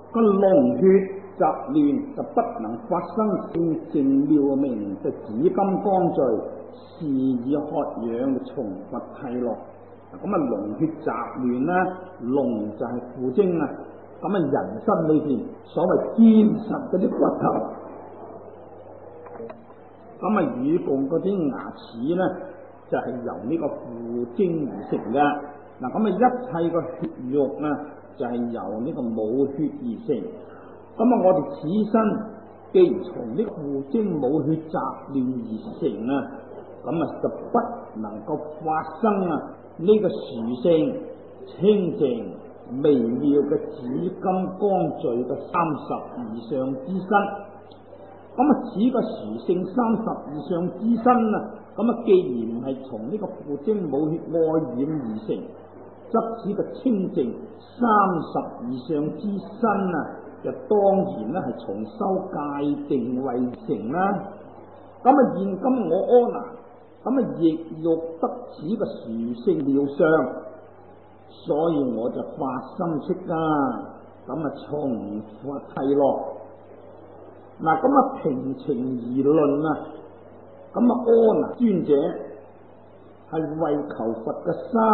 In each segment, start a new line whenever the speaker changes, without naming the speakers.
個龍血雜亂就不能發生聖淨妙明嘅紫金剛聚，是以渴仰重佛諦樂。咁啊，龍血雜亂啦，龍就係父精啊。咁啊，人身裏邊所謂堅實嗰啲骨頭，咁啊，乳共嗰啲牙齒咧，就係由呢個父精而成嘅。嗱，咁啊，一切個血肉啊，就係由呢個母血而成。咁啊，我哋此身既然從呢個父精母血雜亂而成啊，咁啊就不能夠發生啊呢個殊勝清淨微妙嘅紫金剛聚嘅32相之身。咁啊，此個殊勝32相之身啊，咁啊，既然係從呢個父精母血愛染而成，則此個清淨32相之身啊，就當然咧係從修戒定慧成啦。咁啊，現今我阿難，咁啊亦欲得此個殊勝妙相，所以我就發心出家，咁啊重佛諦樂。嗱，咁啊平情而論啊，咁啊阿難尊者係為求佛嘅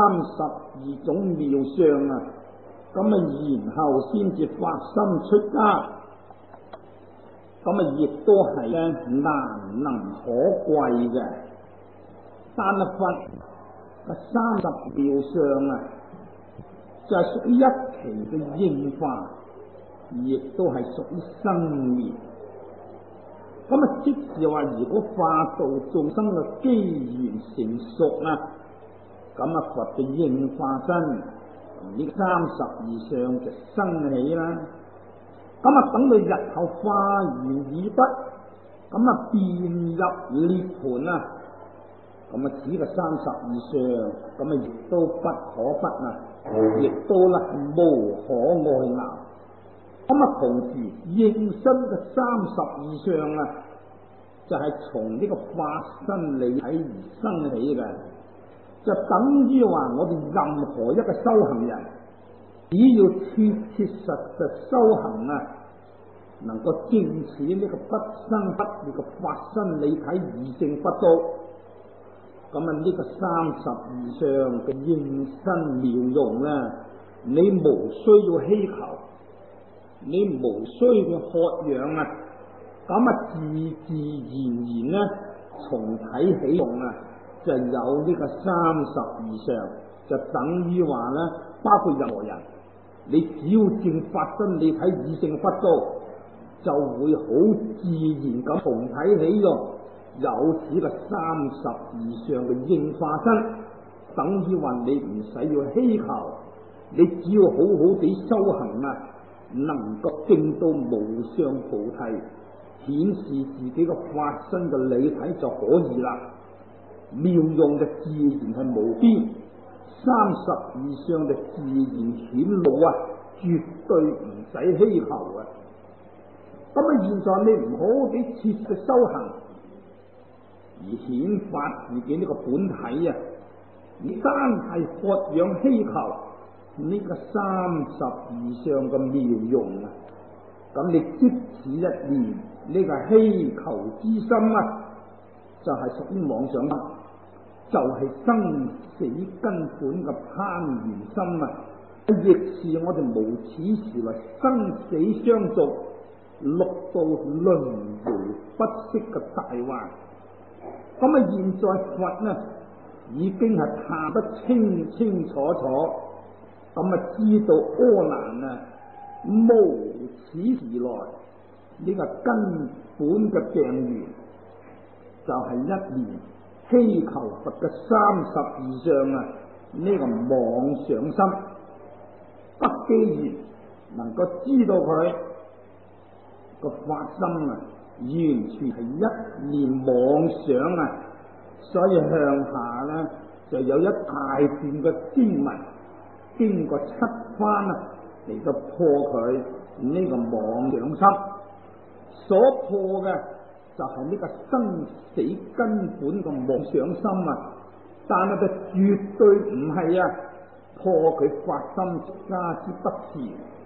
32種妙相啊，咁啊然後先至發心出家，咁啊亦都係咧難能可貴嘅。但係佛嘅30妙相啊，就係屬於一期嘅應化，亦都係屬於生滅。咁啊，即是話，如果化度眾生嘅機緣成熟啊，咁啊佛嘅應化身呢32相就生起啦。咁啊等到日後化完已畢，咁啊變入涅槃啊，咁啊此個32相，咁啊亦都不可不啊，亦都啦無可外鬧。咁啊同時應身嘅32相啊，就係從呢個法身理體而生起嘅，就等於話我哋任何一個修行人，只要切切實實修行啊，能夠證此呢個不生不滅嘅法身理體二性不倒，咁啊呢個32相嘅應身妙用啊，你無需要希求，你無需要渴仰啊，咁啊自自然然咧，從體起用啊，就有呢個32相，就等於話咧，包括任何人，你只要證法身理體二性不倒，就會好自然咁從體起用，有此個32相嘅應化身，等於話你唔使要希求，你只要好好地修行啊，能夠證到無上菩提，顯示自己個法身嘅理體就可以啦。妙用嘅自然係無邊，32相嘅自然顯露啊，絕對唔使希求啊。咁啊，現在你唔好地切實修行，而顯發自己呢個本體啊，你單係渴仰希求呢個32相嘅妙用啊，咁你即此一念呢個希求之心啊，就係屬於妄想心，就係生死根本嘅攀緣心啊，亦是我哋無始時來生死相續、六道輪迴不息嘅大患。咁啊，現在佛呢已經係查得清清楚楚，咁啊知道阿難啊無始時來呢個根本嘅病源，就係一念希求佛嘅32相啊，呢個妄想心，不既然能夠知道佢個發心啊，完全係一念妄想啊，所以向下咧就有一大段嘅經文，經過7番啊嚟到破佢呢個妄想心，所破嘅就係呢個生死根本嘅妄想心啊，但係佢絕對唔係啊破佢發心出家之不是，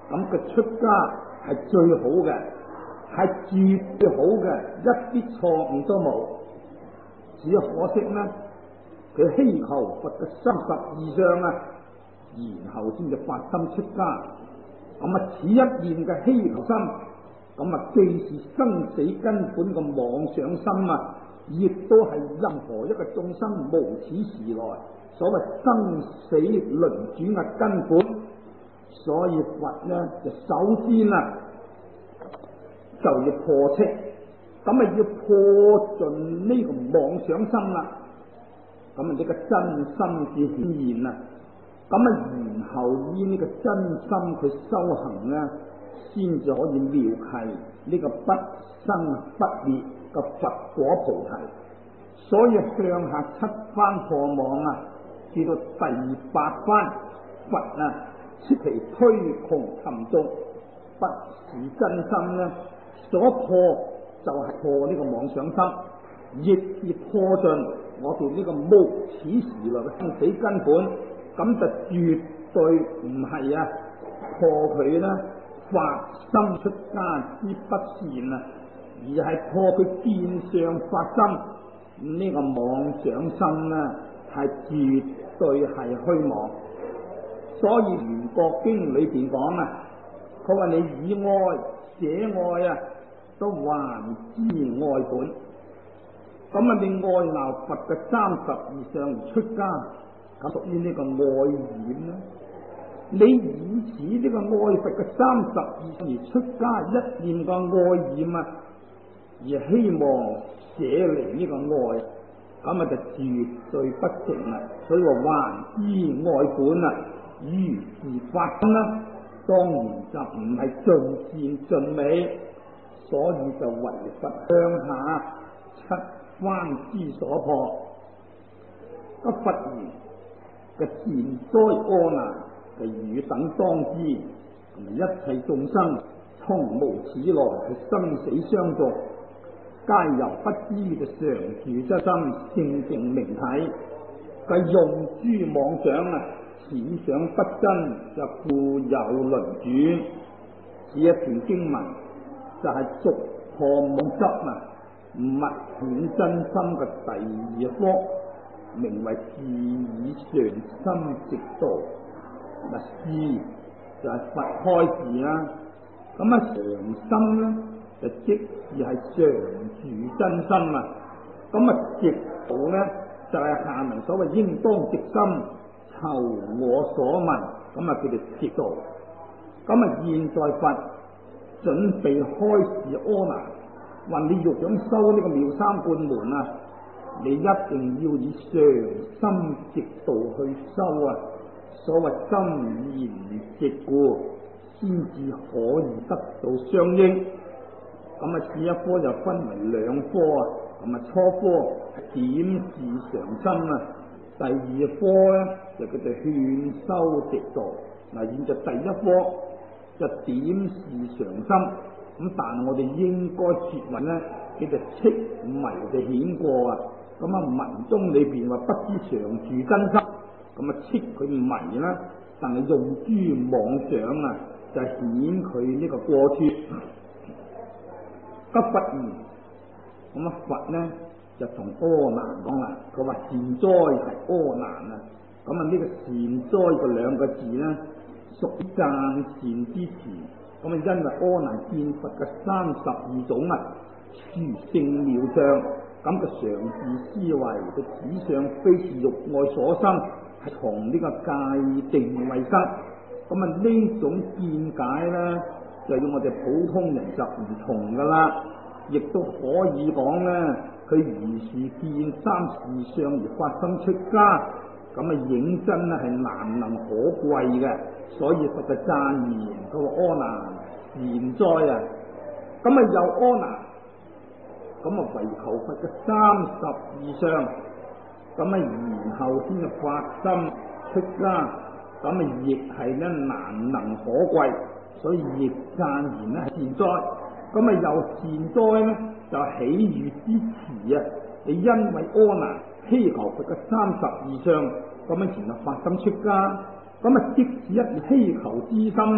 咁佢出家係最好嘅，係絕對好嘅，一啲錯誤都冇。只可惜呢，佢希求佛嘅32相啊，然後先至發心出家。咁此一念嘅希求心，咁既是生死根本嘅妄想心啊，亦都係任何一個眾生無始時來所謂生死輪轉嘅根本。所以佛呢，就首先啊，就要破斥，咁要破盡呢個妄想心啦。咁呢個真心至顯現啊。咁然後依呢個真心佢修行呢，先至可以妙契呢個不生不滅嘅佛果菩提。所以向下7番破網啊，至到第8番佛啊，切其推窮沉重，不是真心呢，所破就係破呢個妄想心，亦是破盡我哋呢個無始時來嘅生死根本。咁就絕對唔係啊破佢呢發心出家之不善啊，而係破佢見相發心呢個妄想心呢，係絕對係虛妄。所以《圓覺經》裏邊講啊，佢話你以愛捨愛啊，都還知愛本。咁啊，你愛鬧佛嘅32相而出家，咁屬於呢個愛染啦。你以此呢個愛佛嘅32相而出家，一念個愛染啊，而希望捨離呢個愛，咁啊就絕對不成啦。所以話還知愛本啊，如是發心啦，當然就唔係盡善盡美，所以就為佛向下7番之所破。佛言嘅善哉阿難，就汝等當知，一切眾生從無始來係生死相續，皆由不知嘅常住則心性淨明體，計用諸妄想啊，此想不真，就故有輪轉。此一段經文就係逐破妄執啊，密顯真心嘅第2科，名為事以常心直道。嗱，事就係佛開示啦，咁啊常心咧就即是係常住真心啊。咁啊直道咧就係下文所謂應當直心求我所問，咁啊叫做直道。咁啊現在佛準備開示阿難，話你欲想修呢個妙三半門啊，你一定要以常心直道去修啊。所謂心言直故，先至可以得到相應。咁啊，此一科就分為2科啊。咁啊，初科係檢視常心啊，第2科咧就叫做勸修直道。嗱，現在第1科就檢視常心，咁但係我哋應該說話咧，叫做斥迷就顯過啊。咁啊，文中裏邊話不知常住真心。咁啊，斥佢迷啦，但係用諸妄想啊，就顯佢呢個過處。不佛言，咁啊佛呢就同阿難講啦，佢話善哉係阿難啊，咁啊呢個善哉嘅2個字呢，屬於讚善之詞。咁啊，因為阿難見佛嘅32種啊，殊勝妙相，咁嘅常自思維嘅此相非是欲愛所生，係從呢個界定為生。咁啊呢種見解咧，就要我哋普通人就唔同噶啦，亦都可以講咧，佢如是見32相而發心出家，咁啊認真咧係難能可貴嘅。所以佛就讚言，佢話阿難善哉啊，咁啊又阿難，咁啊唯求佛嘅32相。咁啊，然後先至發心出家，咁啊亦係咧難能可貴，所以亦讚言咧係善哉。咁啊又善哉咧就喜悅之詞啊！你因為阿難希求佛嘅32相，咁啊然後發心出家，咁啊即使一希求之心啊，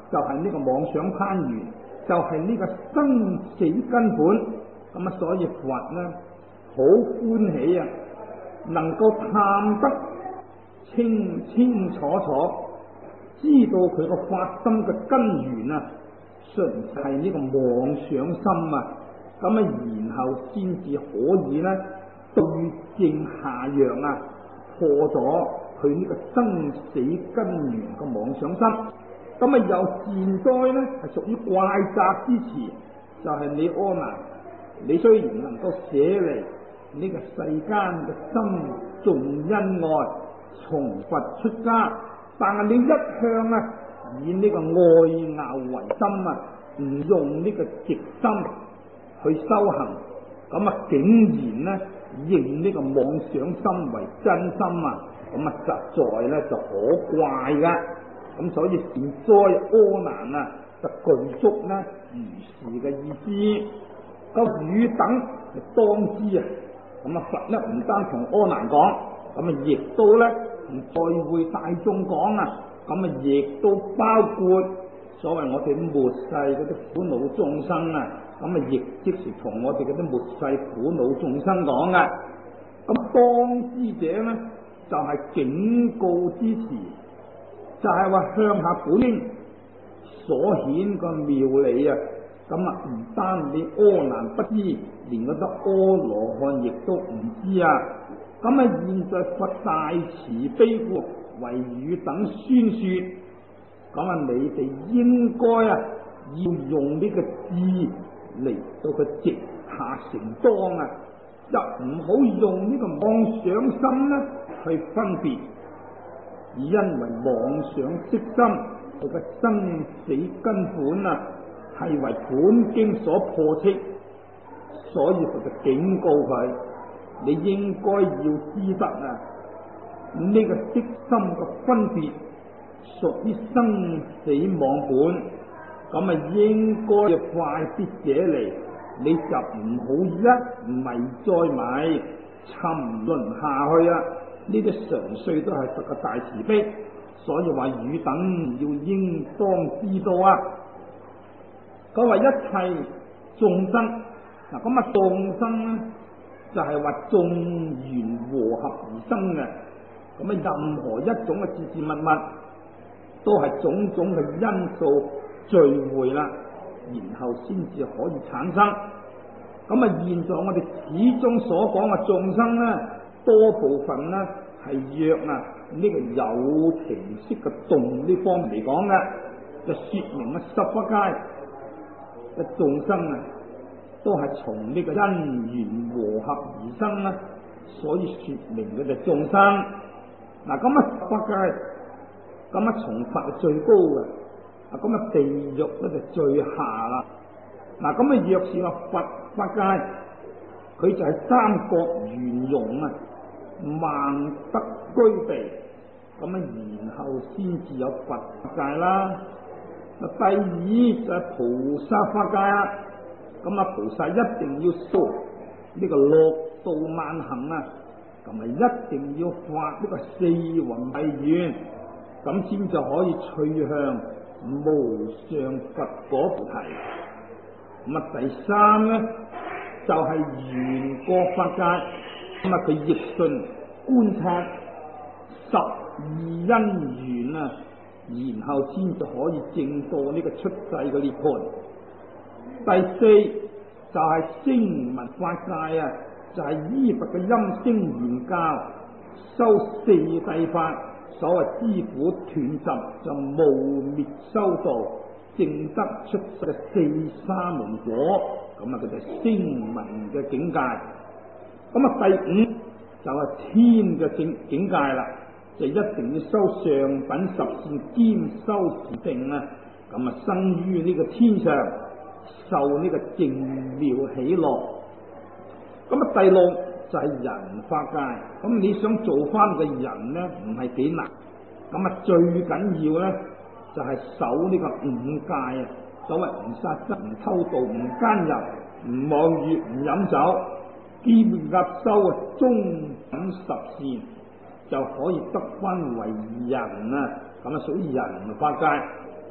就係呢個妄想攀緣，就係呢個生死根本。咁啊，所以佛呢好歡喜啊，能夠探得清清楚楚，知道佢個發心嘅根源啊，純係呢個妄想心啊。咁啊，然後先至可以呢對症下藥啊，破咗佢呢個生死根源嘅妄想心。咁啊，有善哉呢係屬於怪責之詞，就係你阿難，你雖然能夠捨離呢個世間嘅心重恩愛，從佛出家，但係你一向啊以呢個愛拗為心啊，唔用呢個直心去修行，咁啊竟然呢認呢個妄想心為真心啊，咁啊實在呢就可怪噶。咁所以善哉阿難啊，就具足呢如是嘅意思。咁汝等當知啊，咁啊佛呢唔單同阿難講，咁啊亦都呢唔再會大眾講啊，咁啊亦都包括所謂我哋末世嗰啲苦惱眾生啊，咁啊亦即是同我哋嗰啲末世苦惱眾生講嘅。咁當知者呢，就係警告之詞，就係話向下本應所顯個妙理啊。咁啊，唔單你阿難不知，連嗰啲阿羅漢亦都唔知啊。咁啊，現在佛大慈悲故，為汝等宣說。咁啊，你哋應該啊，要用呢個智嚟到佢直下承當啊，就唔好用呢個妄想心呢去分別，而因為妄想識心，佢嘅生死根本啊，係為本經所破斥，所以佢就警告佢，你應該要知得啊，呢個識心嘅分別屬於生死妄本，咁啊應該要快啲者嚟，你就唔好一迷再迷，沉淪下去啊！呢啲純粹都係佛嘅大慈悲，所以話汝等要應當知道啊！佢話一切眾生嗱，咁啊眾生咧就係話眾緣和合而生嘅，咁啊任何一種嘅事事物物都係種種嘅因素聚會啦，然後先至可以產生。咁啊現在我哋始終所講嘅眾生咧，多部分咧係約啊呢個有情識嘅動呢方面嚟講嘅，就說明啊十法界嘅眾生啊，都係從呢個因緣和合而生啦，所以說明佢哋眾生。嗱咁啊十法界，咁啊從佛係最高嘅，咁啊地獄咧就最下啦。嗱咁啊若是話佛法界，佢就係三國圓融啊，萬德居地，咁啊然後先至有佛法界啦。第二就係菩薩法界啊，咁啊菩薩一定要修呢個六度萬行啊，咁啊一定要發呢個四弘誓願，咁先就可以趨向無上佛果菩提。咁啊第三咧就係緣覺法界，咁啊佢譯順觀察十二因緣啊，然後先就可以證到呢個出世嘅涅槃。第四就係聲聞法界啊，就係依佛嘅音聲言教修四諦法，所謂知苦斷集就無滅修道，證得出世嘅四沙門果，咁啊佢就係聲聞嘅境界。咁啊第五就係天嘅境界啦，就一定要修上品十善兼修持定啊，咁啊生於呢個天上，受呢個淨妙喜樂。咁啊第六就係人法界，咁你想做翻嘅人呢，唔係幾難，咁啊最緊要呢，就係守呢個五戒啊，所謂唔殺生、唔偷盜、唔奸淫、唔妄語、唔飲酒，兼夾修中品十善，就可以得翻為人啊，咁啊屬於人法界。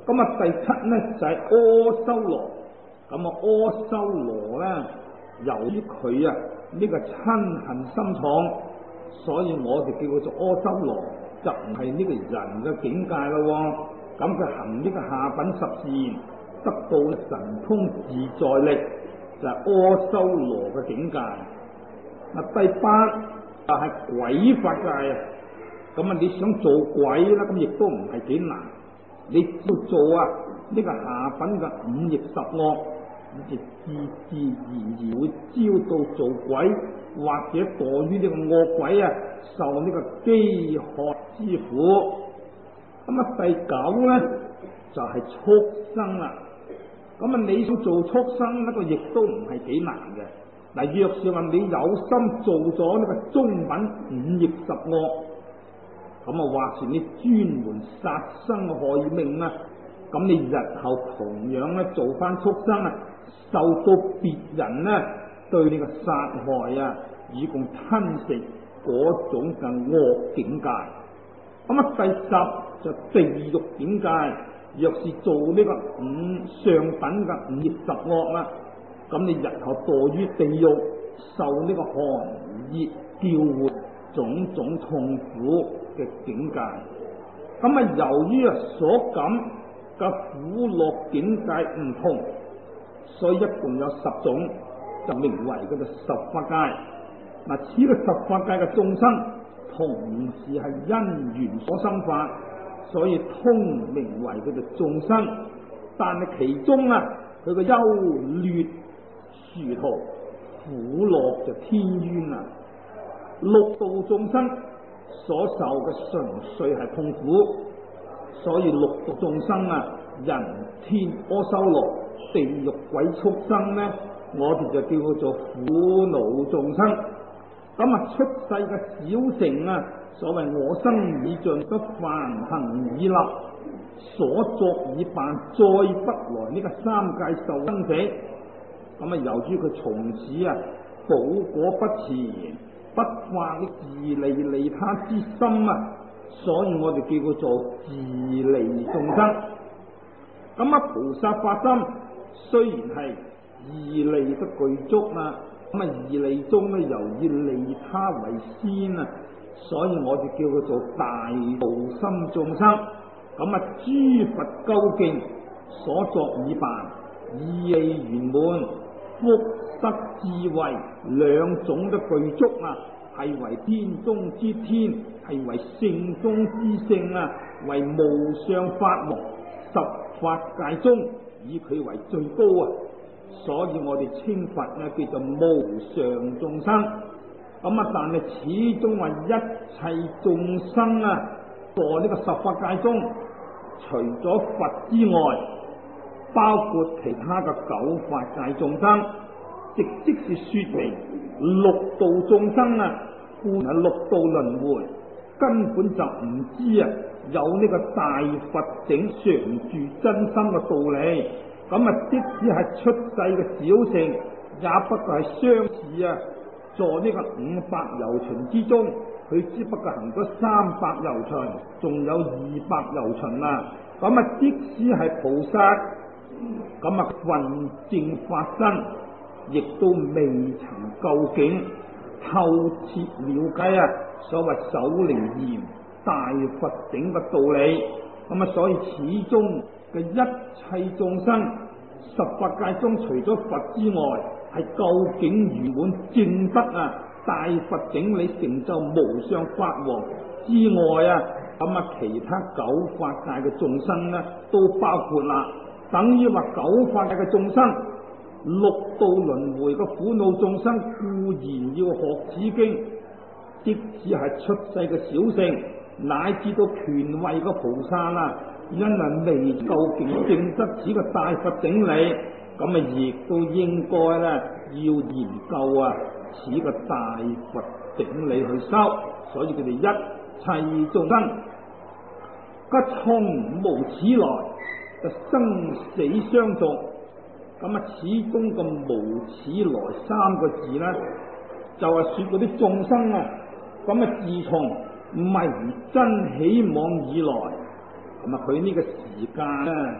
咁啊第七咧就係阿修羅。咁啊阿修羅咧，由於佢呢個嗔恨心重，所以我哋叫佢做阿修羅，就唔係呢個人嘅境界咯。咁佢行呢個下品十善，得到神通自在力，就係阿修羅嘅境界。第八就係鬼法界啊。咁你想做鬼啦，咁亦都唔係幾難。你只要做呢個下品嘅五逆十惡，你就自然會招到做鬼，或者墮於呢個惡鬼受呢個飢渴之苦。咁第九咧就係畜生啦。咁你想做畜生呢個亦都唔係幾難嘅。嗱，若是話你有心做咗呢個中品五逆十惡，咁或是你專門殺生害命咁你日後同樣咧做翻畜生受到別人對你嘅殺害以共吞食嗰種嘅惡境界。咁第十就地獄境界。若是做呢個上品嘅五逆十惡咁你日後墮於地獄，受呢個寒熱叫喚種種痛苦嘅境界。咁由於所感嘅苦樂境界唔同，所以一共有10種，就名為叫做十法界。此個十法界嘅眾生同時係因緣所生法，所以通名為叫做眾生。但係其中佢個優劣殊途，苦樂就天淵六道眾生所受嘅純粹係痛苦，所以六道眾生人天阿修羅地獄鬼畜生我哋就叫佢做苦惱眾生。咁出世嘅小乘所謂我生已盡，得梵行已立，所作已辦，再不來呢個三界受生死。咁由於佢從此寶果不持，不發呢自利利他之心所以我哋叫佢做自利眾生。咁菩薩發心雖然係義利得具足義利中由以利他為先所以我哋叫佢做大道心眾生。咁諸佛究竟所作已辦，意氣圓滿，福德智慧兩種都具足係為天中之天，係為聖中之聖為無上法王，十法界中以佢為最高所以我哋稱佛叫做無上眾生。但係始終話一切眾生在呢個十法界中，除咗佛之外，包括其他嘅九法界眾生，即是說明六道眾生故係六道輪迴，根本就唔知有呢個大佛頂常住真心嘅道理。即使係出世嘅小乘，也不過係相似在呢個500由旬之中，佢只不過行咗300由旬，仲有200由旬即使係菩薩，分正法身，亦都未曾究竟透徹了解所謂首楞嚴大佛頂嘅道理。所以始終嘅一切眾生，十法界中除咗佛之外，係究竟圓滿正德大佛頂理成就無上法王之外其他九法界嘅眾生都包括啦。等於話九法界嘅眾生，六道輪迴嘅苦惱眾生固然要學此經，即使係出世嘅小乘，乃至到權位嘅菩薩因為未究竟證得此個大佛頂理，亦都應該要研究此個大佛頂理去修。所以佢哋一切眾生不從無始來，就生死相續。始終個無始來3個字就係說嗰啲眾生自從迷真起妄以來，佢呢個時間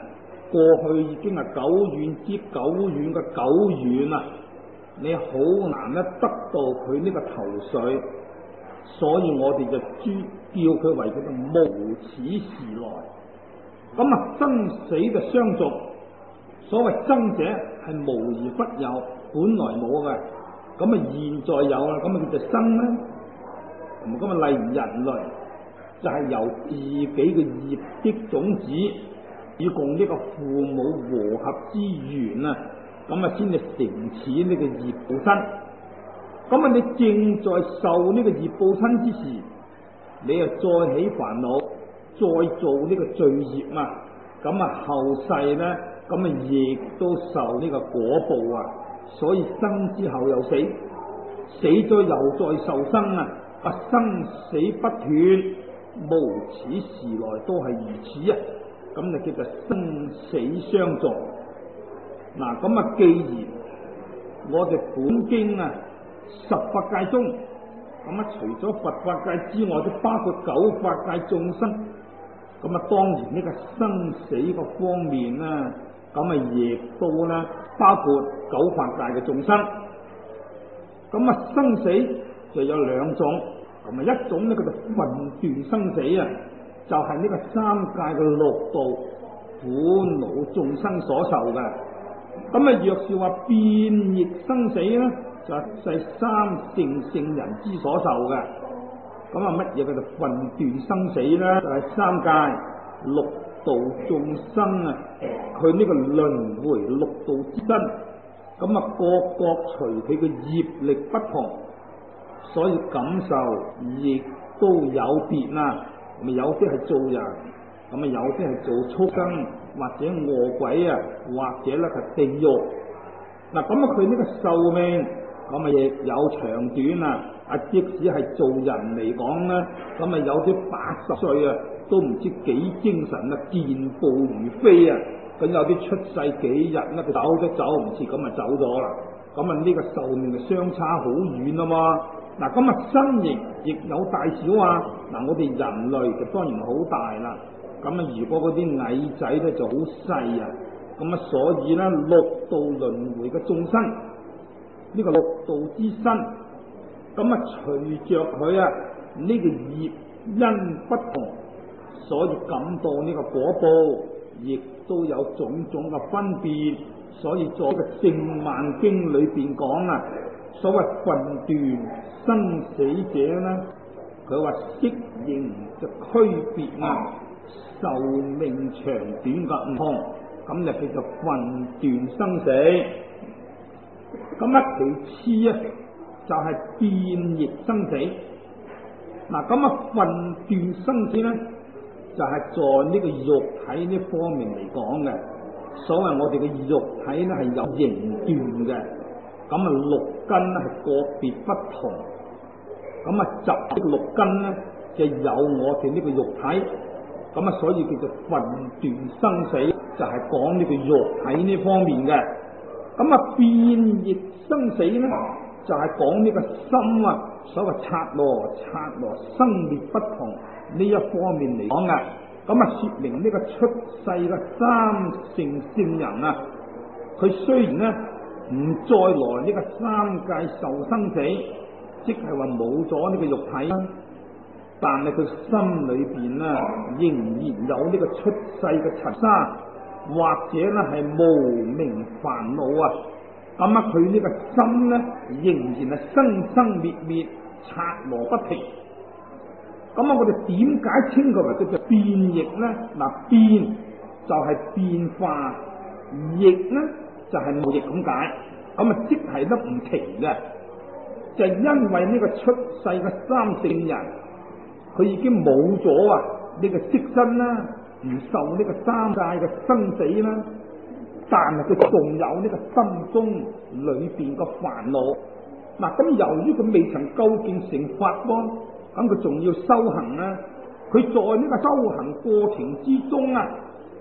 過去已經係久遠之久遠嘅久遠啦，你好難咧得到佢呢個頭緒，所以我哋就叫佢為佢嘅無始時來。咁啊，生死嘅相續，所謂生者係無而不有，本來冇嘅，咁啊現在有啦，咁啊叫做生啦。咁啊，例如人類就係由自己嘅業績種子，以共呢個父母和合之緣啊，咁啊先至成似呢個業報身。咁啊，你正在受呢個業報身之時，你啊再起煩惱，再做呢個罪業嘛，咁啊後世咧，咁啊亦都受呢個果報啊，所以生之後又死，死咗又再受生啊，生死不斷，無始時來都係如此啊，咁就叫做生死相續。嗱，咁啊，既然我哋本經啊十法界中，咁啊除咗佛法界之外，都包括九法界眾生。咁啊，當然呢個生死個方面啦，咁啊亦都咧包括九法界嘅眾生。咁啊，生死就有兩種，咁啊一種咧叫做分段生死啊，就係呢個三界嘅六道苦惱眾生所受嘅。咁啊，若是話變異生死咧，就係三聖人之所受嘅。咁啊，乜嘢叫做分段生死咧？就係三界六道眾生啊，佢呢個輪迴六道之身，咁啊各隨佢嘅業力不同，所以感受亦都有別啦。咁有啲係做人，咁啊有啲係做畜生或者餓鬼啊，或者咧係地獄。嗱，咁啊佢呢個壽命咁啊亦有長短啊。即使係做人嚟講咧，咁啊有啲80歲啊，都唔知幾精神啊，健步如飛啊。咁有啲出世幾日咧，佢走都走唔切，咁啊走咗啦。咁啊呢個壽命就相差好遠啊嘛。嗱，咁啊身形亦有大小啊。嗱，我哋人類就當然好大啦。咁啊如果嗰啲矮仔咧就好細啊。咁啊所以咧六道輪迴嘅眾生，呢個六道之身。咁啊，隨着佢啊呢個業因不同，所以感到呢個果報，亦都有種種嘅分別。所以在個聖萬經裏邊講啊，所謂分段生死者咧，佢話色形就區別啊，壽命長短嘅唔同，咁就叫做分段生死。咁啊，其次啊，就係變異生死。嗱，咁啊分段生死咧，就係在呢個肉體呢方面嚟講嘅。所謂我哋嘅肉體咧係有形段嘅，咁啊六根咧係個別不同，咁啊集呢六根咧就有我哋呢個肉體，咁啊所以叫做分段生死，就係講呢個肉體呢方面嘅。咁啊變異生死咧，就係講呢個心啊，所謂剎那生滅不同呢一方面嚟講嘅。咁啊說明呢個出世嘅三聖人啊，佢雖然咧唔再來呢個三界受生死，即係話冇咗呢個肉體啦，但係佢心裏邊咧仍然有呢個出世嘅塵沙，或者咧係無明煩惱啊。咁啊，佢呢個心咧仍然係生滅，剎那不停。咁啊，我哋點解稱佢為叫做變異咧？嗱，變就係變化，異咧就係無異咁解。咁啊，即係都唔停嘅，就係因為呢個出世嘅三聖人，佢已經冇咗啊呢個色身啦，唔受呢個三界嘅生死啦。但係佢仲有呢個心中裏邊個煩惱。嗱，咁由於佢未曾究竟成佛喎，咁佢仲要修行啊。佢在呢個修行過程之中啊，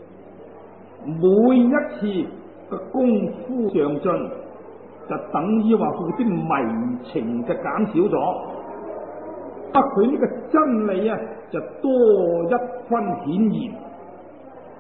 每一次嘅功夫上進，就等於話佢啲迷情就減少咗。佢呢個真理啊，就多一分顯現。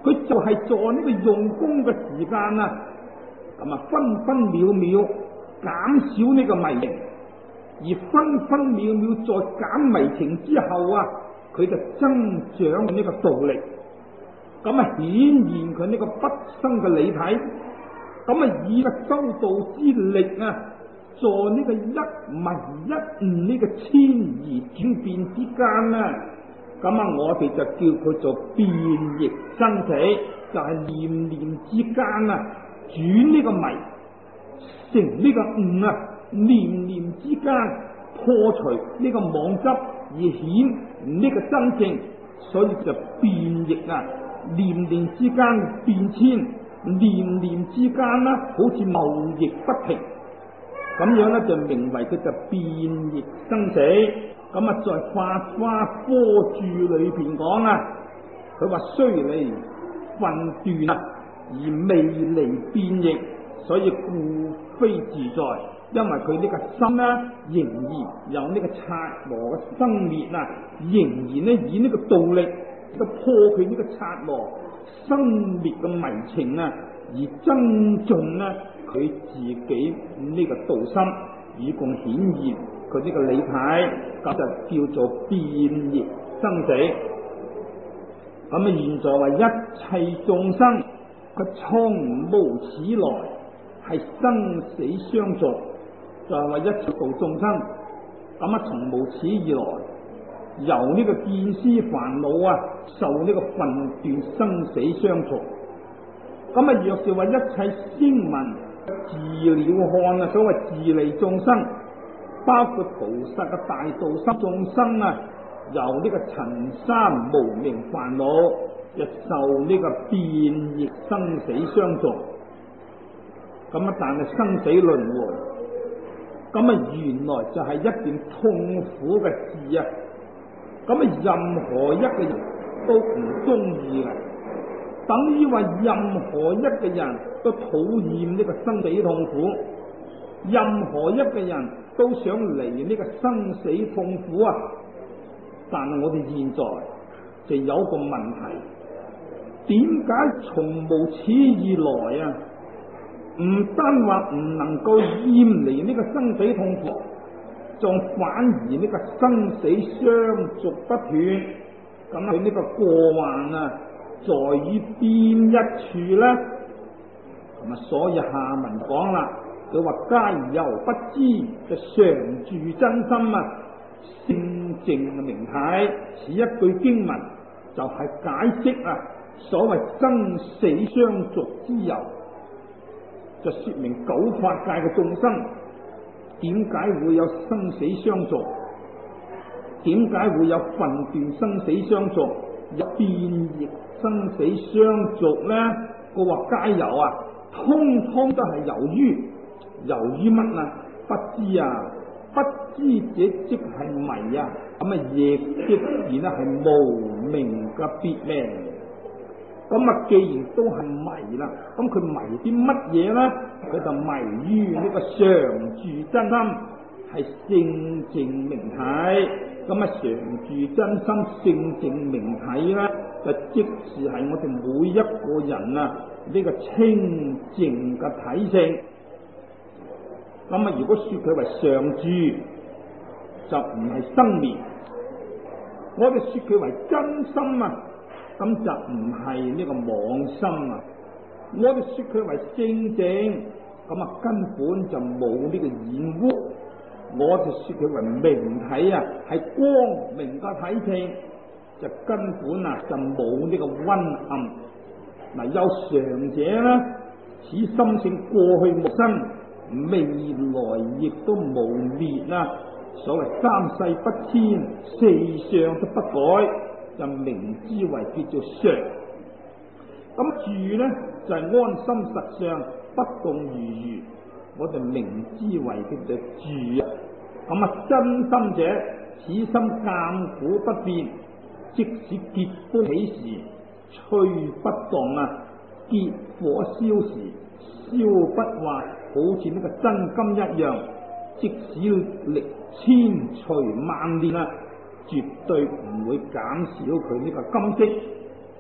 佢就係在呢個用功嘅時間啊，咁啊分分秒秒減少呢個迷情，而分分秒秒再減迷情之後啊，佢就增長呢個道力，咁啊顯現佢呢個畢生嘅理體，咁啊以個修道之力啊，在呢個一迷一悟呢個遷移轉變之間啊，咁啊我哋就叫佢做變易生死，就係念念之間啊轉呢個迷成呢個悟啊，念念之間破除呢個妄執而顯呢個真正，所以就變易啊，念念之間變遷，念念之間啦，好似貿易不停，咁樣咧就名為佢就變易生死。咁啊，在《法華科注》裏邊講啊，佢話雖離分斷啊，而未離變易，所以故非自在。因為佢呢個心呢，仍然有呢個剎那嘅生滅啊，仍然呢以呢個道力去破佢呢個剎那生滅嘅迷情啊，而增進呢佢自己呢個道心，以共顯現佢呢個理體，咁就叫做變易生死。咁啊，現在話一切眾生佢從無始來係生死相續，就係話一切度眾生，咁啊從無始以來，由呢個見思煩惱啊，受呢個分斷生死相續。咁啊，若是話一切聲聞自了看啊，所謂自利眾生，包括菩薩嘅大道心眾生啊，由呢個塵三無明煩惱，就受呢個變易生死相續。咁啊，但係生死輪迴，咁啊原來就係一件痛苦嘅事啊！咁啊，任何一個人都唔中意嘅，等於話任何一個人都討厭呢個生死痛苦，任何一個人都想離呢個生死痛苦啊！但係我哋現在就有個問題，點解從無始以來啊，唔單話唔能夠厭離呢個生死痛苦，仲反而呢個生死相續不斷？咁佢呢個過患啊，在於邊一處呢？咁啊，所以下文講啦，佢話皆猶不知，就常住真心啊，性淨嘅明體。此一句經文就係解釋啊，所謂生死相續之由，就說明九法界嘅眾生點解會有生死相續，點解會有分斷生死相續，有變易生死相續呢？佢話皆由啊，通通都係由於乜啊？不知啊，不知者即係迷啊，咁啊亦即然咧係無明嘅別名。咁啊，既然都係迷啦，咁佢迷啲乜嘢咧？佢就迷於呢個常住真心，係性淨明體。咁啊，常住真心性淨明體咧，就即是係我哋每一個人啊呢個清淨嘅體性。咁啊，如果說佢為常住，就唔係生滅；我哋說佢為真心啊，咁就唔係呢個妄心啊！我哋說佢為性淨，咁啊根本就冇呢個染污。我哋說佢為明體啊，係光明嘅體性，就根本啊就冇呢個昏暗。嗱，有常者呢，此心性過去無生，未來亦都無滅啊！所謂三世不遷，四相都不改，就名之為叫做常。咁住呢，就係、是、安心實相，不動如如，我哋名之為叫做住啊。咁啊，真心者，此心鑒古不變，即使結風起時，吹不動啊；結火燒時，燒不壞，好似呢個真金一樣。即使歷千錘萬煉啊，絕對唔會減少佢呢個金色。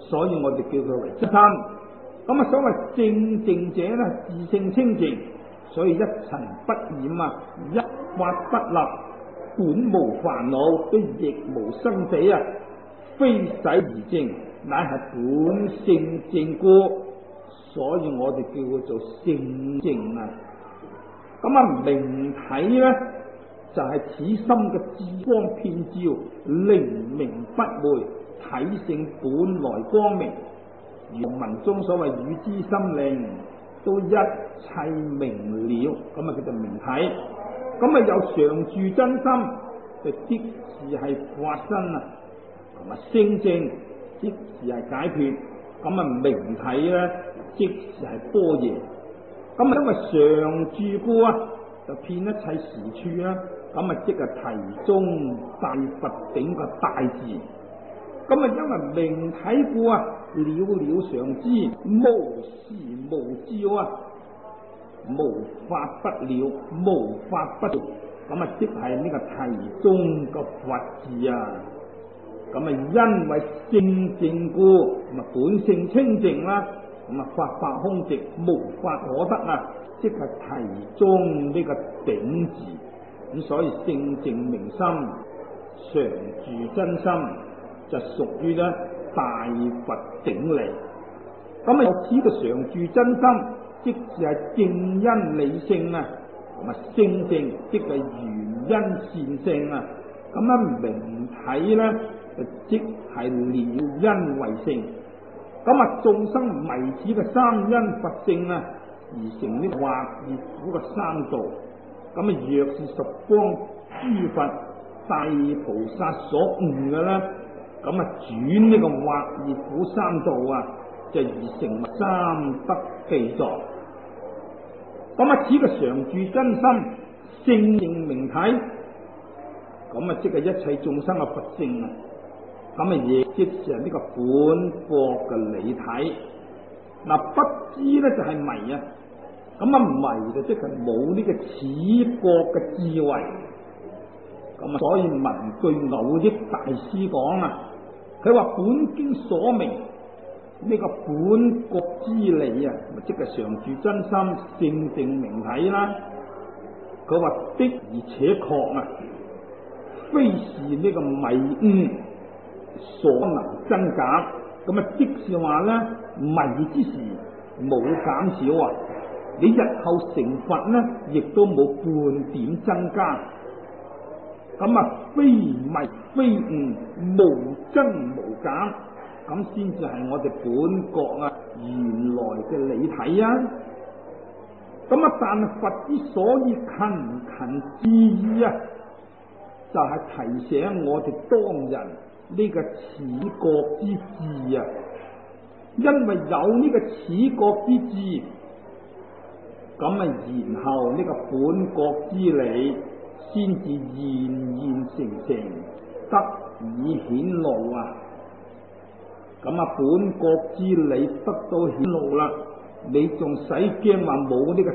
所以我哋叫佢為真心。咁啊，所謂正淨者咧，自性清淨，所以一塵不染啊，一法不立，本無煩惱，都亦無生死啊，非洗而淨，乃係本性淨故，所以我哋叫佢做性淨啊。咁啊，明體咧就係此心嘅智光遍照，靈明不昧，體性本來光明。如文中所謂與之心靈，都一切明了，咁啊叫做明體。咁啊有常住真心，就即是係法身啊，同埋性淨，即是係解脫。咁啊明體咧，即是係般若。咁啊因為常住故啊，就遍一切時處啦。咁啊即係題中大佛頂個大字。咁啊因為明體故啊，了了常知，無時無照啊，無法不了，無法不了。咁啊即係呢個題中個佛字啊。咁啊因為性淨故，咁啊本性清淨啦，咁啊法法空寂，無法可得啊，即係題中呢個頂字。咁所以性淨明心，常住真心，就屬於咧大佛頂嚟。咁啊有此個常住真心，即係正因理性啊，同埋性淨，即係原因善性啊。咁啊明體咧就即係了因為性。咁啊眾生迷此嘅三因佛性啊，而成呢惑業苦嘅三道。咁啊若是十方諸佛大菩薩所悟嘅啦，咁啊轉呢個惑業苦三道啊，就而成三德地藏。咁啊此個常住真心，性淨明體，咁啊即係一切眾生嘅佛性啊。咁啊亦即係呢個本覺嘅理體。嗱不知咧就係迷啊。咁啊迷就即係冇呢個此覺嘅智慧。咁啊所以文句偶益大師講啊，佢話本經所明呢個本覺之理啊，即係常住真心，性淨明體啦。佢話的而且確啊，非是呢個迷悟所能增減。咁啊即是話咧，迷之時冇減少啊，你日後成佛咧，亦都冇半點增加。咁啊非迷非悟，無增無減，咁先至係我哋本覺啊原來嘅理體啊。咁啊但佛之所以勤勤致意啊，就係提醒我哋當人呢個此覺之智啊。因為有呢個此覺之智，咁啊然後呢個本覺之理先至現成，得以顯露啊。咁啊本覺之理得到顯露啦，你仲使驚話冇呢個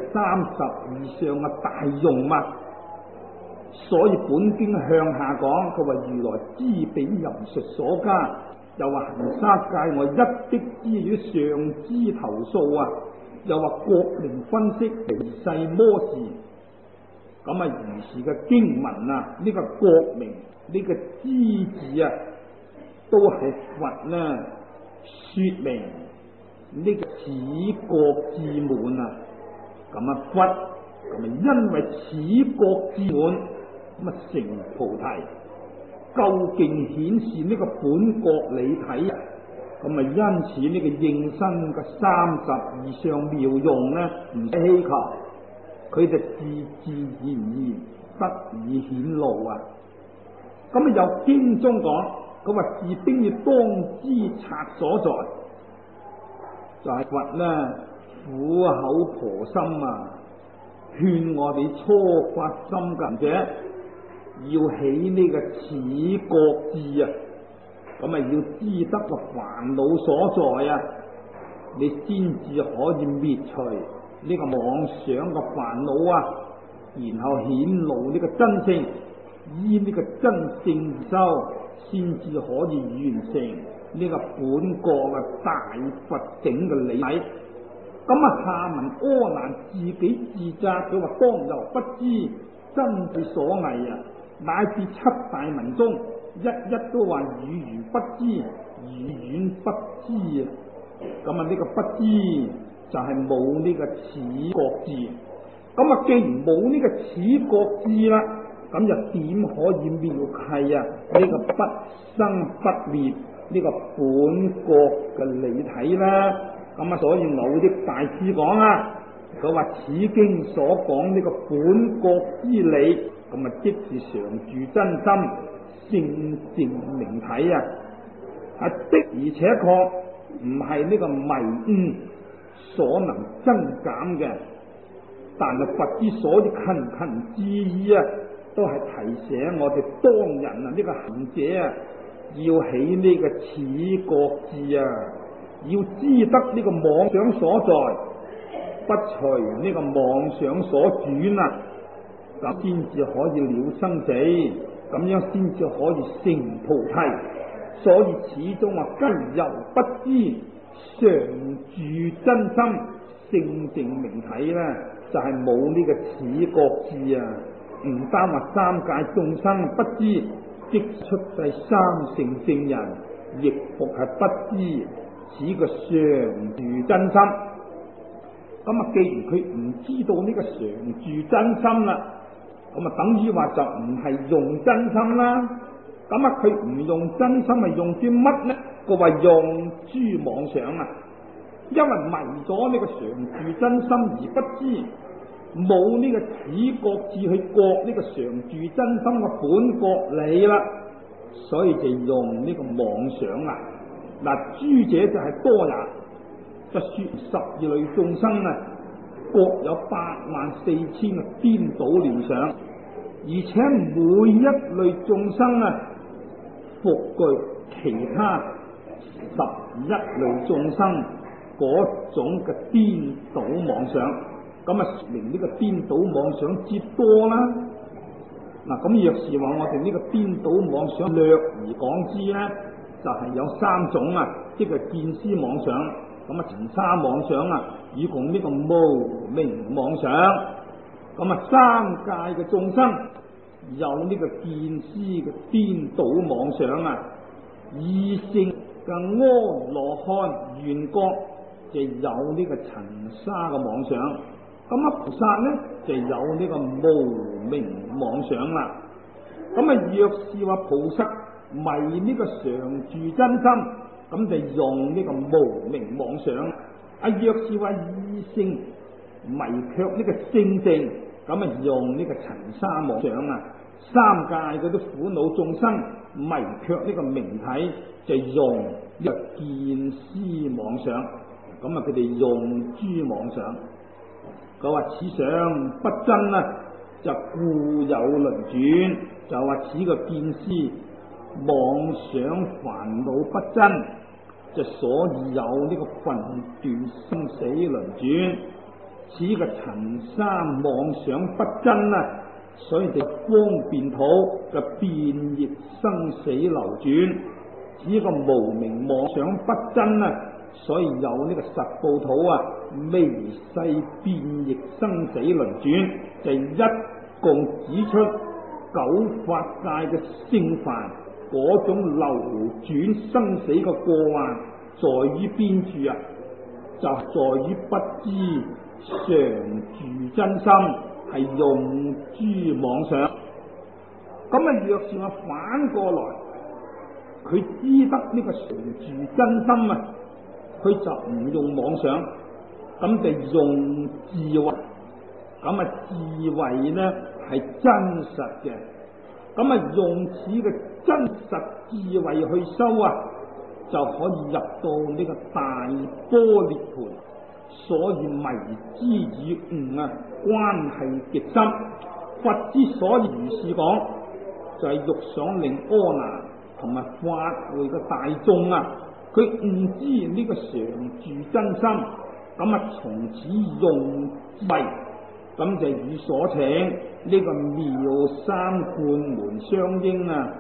30以上嘅大用嗎？所以本經向下講，佢話如來知彼淫術所加，又話行沙界外一的之語上知頭數啊，又話國名分析離世魔事。咁啊如是嘅經文啊，呢個國名呢個知字啊，都係佛呢說明呢個此覺智滿啊。咁啊佛咁啊因為此覺智滿，咁啊成菩提，究竟顯示呢個本覺理體啊。咁啊因此呢個應身嘅30以上妙用呢，唔使希求，佢就自然得以顯露啊。咁啊有經中講，佢話自丁要當知察所在，就係佛呢苦口婆心啊，勸我哋初發心嘅者要起呢個此覺智啊。咁啊要知得個煩惱所在啊，你先至可以滅除呢個妄想嘅煩惱啊，然後顯露呢個真性，依呢個真性而修，先至可以完成呢個本國嘅大佛境嘅理體。咁下文柯南自己自責，佢話當猶不知真諦所謂啊，乃至七大文中一一都話語如不知，語遠不知啊。咁呢個不知就係冇呢個此覺智。咁既然冇呢個此覺智啦，咁就點可以妙契啊呢個不生不滅呢個本國嘅理體啦？所以某啲大師講啦，佢話此經所講呢個本國之理，即是常住真心性淨明體啊！的而且確唔係呢個迷悟所能增減嘅，但係佛之所以勤勤注意啊，都係提醒我哋當人啊呢個行者啊，要起呢個此覺智啊，要知得呢個妄想所在，不隨呢個妄想所轉啊，咁先至可以了生死，咁樣先至可以成菩提。所以始終話根由不知，常住真心性淨明體咧，就係冇呢個此覺智啊！唔單話三界眾生不知，即出世三乘聖人亦復係不知此個常住真心。既然佢唔知道呢個常住真心啦，等於話就唔係用真心啦。佢唔用真心係用啲乜呢？佢話用諸妄想啊！因為迷咗呢個常住真心而不知，冇呢個此覺智去覺呢個常住真心嘅本覺理啦，所以就用呢個妄想啊！諸者就係多也，就說12類眾生啊，各有84000個顛倒聯想，而且每一類眾生啊，復具其他11類眾生嗰種嘅顛倒妄想，說明呢個顛倒妄想之多啦。咁若是話我哋呢個顛倒妄想略而講之呢，就係有3種啊，即係見思妄想，塵沙妄想啊，以共呢個無明妄想。三界嘅眾生有呢個見思嘅顛倒妄想啊，異性嘅阿羅漢緣覺就有呢個塵沙嘅妄想。菩薩呢就有呢個無明妄想啦。若是話菩薩迷呢個常住真心，就用呢個無明妄想。若是話異性迷卻呢個聖淨，用呢個塵沙妄想啊。三界嗰啲苦惱眾生迷卻呢個明體，就用呢個見思妄想。佢哋用諸妄想。佢話此想不真啊，就故有輪轉，就話此個見思妄想煩惱不真，就所以有呢個分段生死輪轉。此個塵沙妄想不真啊，所以就方便土嘅變易生死流轉。此個無明妄想不真啊，所以有呢個實報土啊，微細變易生死輪轉，就一共指出9法界嘅聖凡嗰種流轉生死嘅過患，在於邊處啊？就在於不知常住真心係用諸妄想。若是我反過來，佢知得呢個常住真心啊，佢就唔用妄想，就用智慧。智慧呢係真實嘅，用此嘅真實智慧去修啊，就可以入到呢個大般涅槃。所以迷之與悟啊，關係極深。佛之所以如是講，就係欲想令阿難同埋法會嘅大眾啊，佢悟知呢個常住真心，從此用智慧，就與所請呢個妙三觀門相應啊。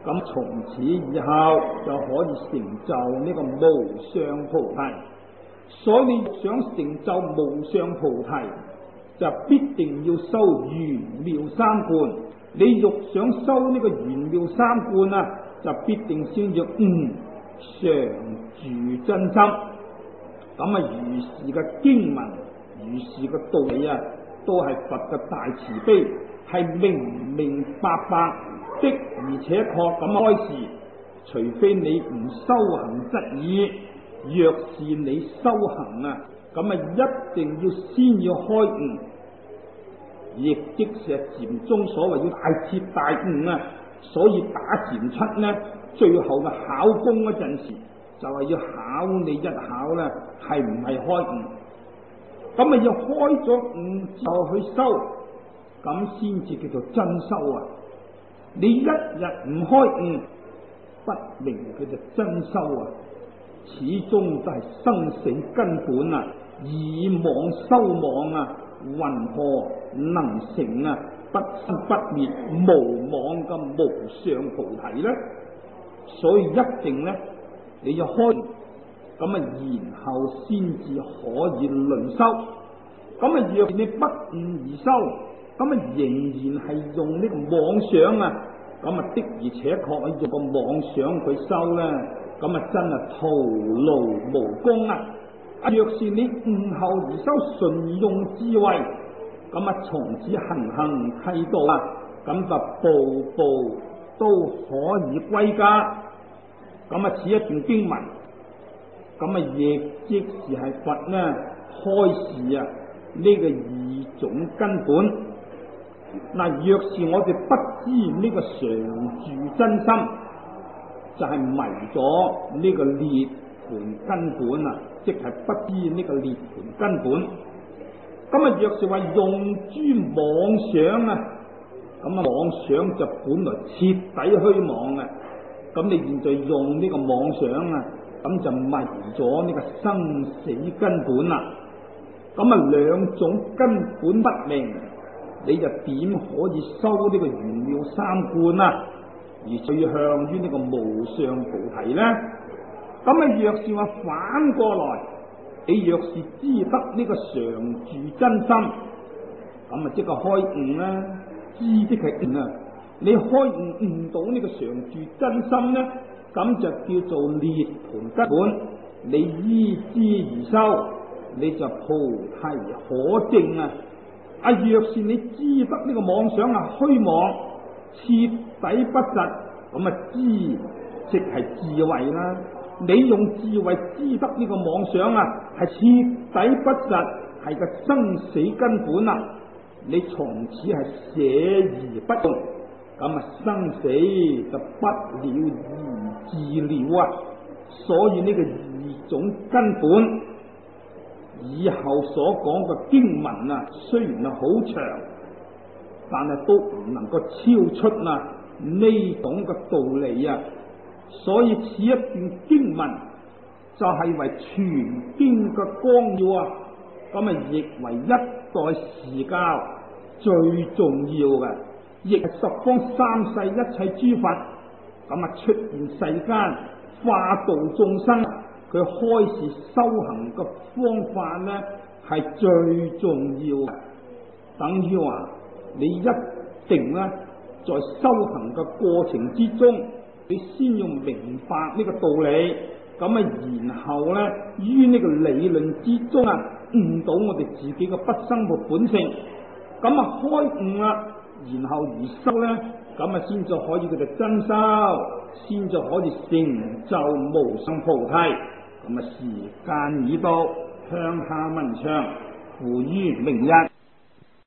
咁從此以後就可以成就呢個無上菩提。所以你想成就無上菩提，就必定要修玄妙三觀。你欲想修呢個玄妙三觀啊，就必定先要常住真心。咁如是嘅經文，如是嘅道理啊，都係佛嘅大慈悲，係明明白白的，而且確咁開示。除非你唔修行則已，若是你修行啊，咁一定要先要開悟，亦即是禪宗所謂要大徹大悟啊。所以打禪七呢，最後嘅考功嗰陣時，就係要考你一考呢，係唔係開悟。咁要開咗悟之後去修，咁先至叫做真修啊！你一日唔開悟，不明佢就真修啊！始終都係生死根本啊！以妄修妄啊，云何能成啊不生不滅無妄嘅無上菩提呢？所以一定呢，你要開悟，咁然後先至可以論修。咁若你不悟而修，咁仍然係用呢個妄想啊，咁的而且確係用個妄想去修咧，咁真係徒勞無功啊！若是你悟後而修純用智慧，咁從此行行契道啊，咁就步步都可以歸家。咁此一段經文，咁亦即是係佛呢開示啊呢個二種根本。若是我哋不知呢個常住真心，就係迷咗呢個涅槃根本啊，即係不知呢個涅槃根本。咁若是話用諸妄想啊，咁妄想就本來徹底虛妄啊。咁你現在用呢個妄想啊，咁就迷咗呢個生死根本啦。咁兩種根本不明，你就點可以修呢個玄妙三觀啊？而最向於呢個無上菩提呢？咁若是話反過來，你若是知得呢個常住真心，咁即係開悟啦，知即係悟啊！你開悟到呢個常住真心呢，咁就叫做涅槃根本。你依之而修，你就菩提可證啊！若是你知得呢個妄想啊虛妄，徹底不實，咁知即係智慧啦。你用智慧知得呢個妄想啊係徹底不實，係個生死根本啊！你從此係捨而不用，咁生死就不了而自了啊！所以呢個二種根本，以後所講嘅經文啊，雖然係好長，但係都唔能夠超出啊呢種嘅道理啊！所以此一段經文就係為全經嘅綱要啊！咁亦為一代時教最重要嘅，亦係十方三世一切諸佛咁出現世間化度眾生，佢開示修行嘅方法呢係最重要嘅。等於話你一定呢在修行嘅過程之中，你先要明白呢個道理，然後呢於呢個理論之中啊悟到我哋自己嘅不生活本性，開悟啦，然後而修呢，先至可以叫做真修，先至可以成就無上菩提。時間已到，向下文長，付於明日。